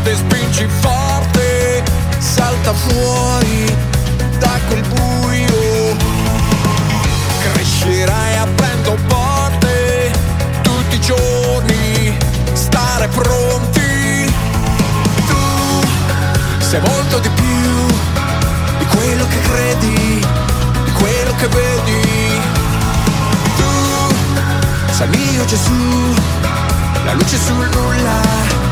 forte, spingi forte, salta fuori da quel buio. Crescerai aprendo porte tutti i giorni, stare pronti. Tu sei molto di più di quello che credi, di quello che vedi. Tu sei mio Gesù, la luce sul nulla,